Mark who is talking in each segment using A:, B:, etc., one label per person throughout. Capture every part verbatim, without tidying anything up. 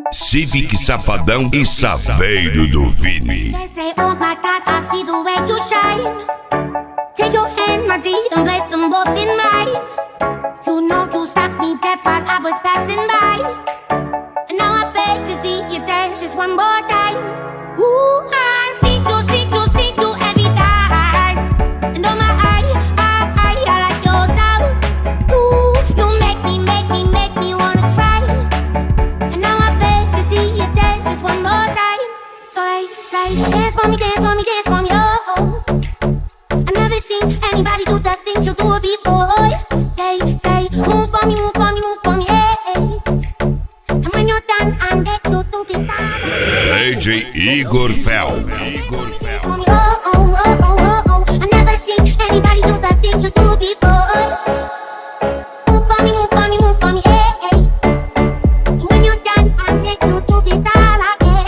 A: Civic Safadão e Saveiro do Vini.
B: They say, oh my God, I see the way you shine. Take your hand, my dear, and place them both in mine. You know you stopped me dead while I was passing by. And now I beg to see you dance just one more time. Ooh, I see you, see you, see you every time. And oh my, I, I, I, I like your style. Ooh, you make me, make me, make me wanna cry. And now I beg to see you dance just one more time. So they say, dance for me, dance for me, dance for me, oh, oh. I never seen anybody do the things you do before. They say, move for me, move for me, move for me, hey, hey. And when you're done, I'm back to do it.
A: D J Igor Fel. Igor Fel.
B: Oh, oh, oh, oh, oh, oh. I never seen anybody do the things you do before. Move for me, move for me, move for me, hey, hey. And when you're done, I'm back to do it all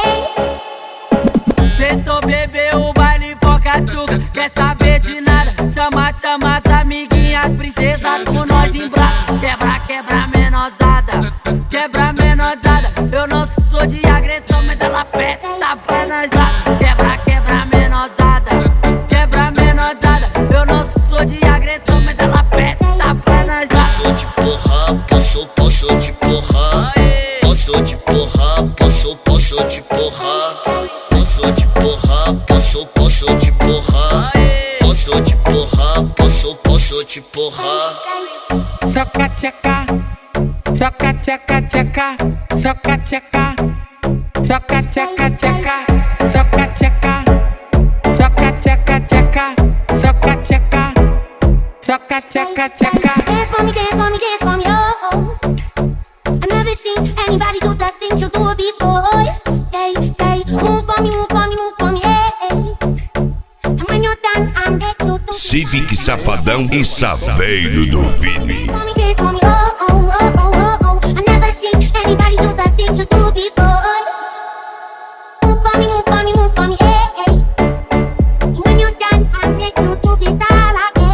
B: again.
C: Sextou, bebeu o baile Pocachuca. Quer saber de nada? Chama, chama as amiguinhas, princesa com nós em braço. Quebra, quebra, menosada. Quebra, menosada. Eu não sou de agressão, mas ela pede, tá penalizada. Quebra, quebra, menosada. Quebra, menosada. Eu não sou de agressão, mas ela pede, tá penalizada.
D: Posso te porrar, posso, posso te porrar. Posso te porrar, posso, posso te porrar. Posso te porrar, posso, posso te porrar. Posso te porrar, posso, posso te porrar.
C: Soca, tchaca. Soca, tchaca, tchaca. Soca, tchaca. Soca, tchaca, tchaca. Soca, tchaca. Soca, tchaca, tchaca. Soca, tchaca. Soca, tchaca, tchaca.
B: Dance for me, dance for me, dance for me, oh, oh. I never seen anybody do the things you do before. They say, move for me, move for me, move for me, hey, hey. And when you're done, I'm back to do it.
A: Civic Safadão e Saveiro do Vini.
B: Dance for me, dance for me, oh, oh, oh, oh, oh, oh. I never seen anybody do the things you do before. Move for me, move for me, move for me, hey, hey. And when you're done, I'm back to do it all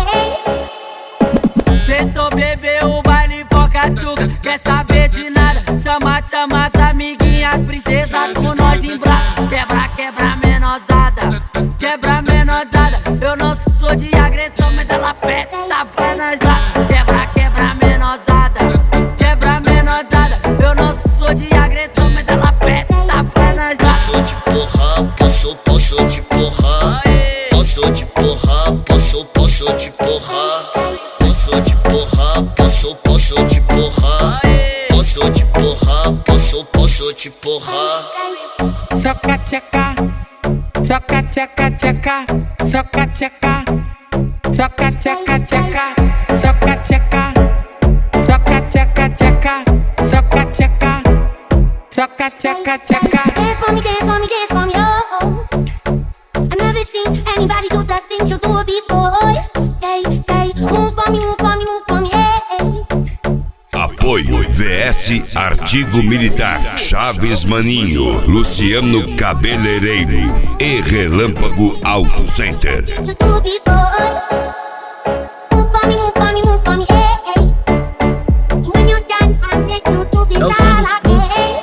B: again.
C: Sextou, bebeu o baile Pocachuca. Quer saber de nada? Chama, chama as amiguinhas, princesa com nós em braço. Quebra, quebra, menosada. Quebra, menosada. Eu não sou de agressão, mas ela pede, tá penalizada. Quebra, quebra, menosada. Quebra, menosada. Eu não sou de agressão, mas ela pede, tá penalizada.
D: Posso te porrar, posso, posso te porrar. Posso te porrar, posso, posso te porrar. Posso te porrar, posso, posso te porrar. Posso te porrar, posso, posso te porrar.
C: Soca, tchaca. Soca, tchaca, tchaca. Soca, tchaca. Soca, tchaca, tchaca. Soca, tchaca. Soca, tchaca, tchaca. Soca, tchaca. Soca, tchaca, tchaca.
B: Dance for me, dance for me, dance for me, oh, oh. I never seen anybody do the things you do before. They say, move for me, move for me, move for me, hey, hey.
A: Apoio V S Artigo Militar, Chaves Maninho, Luciano Cabeleireiro e Relâmpago Auto Center.
B: You do before. Move for me, move for me, move for me, hey, hey. And when you're done, I'm back to do it
E: É o som dos
B: all
E: fluxos.
B: again.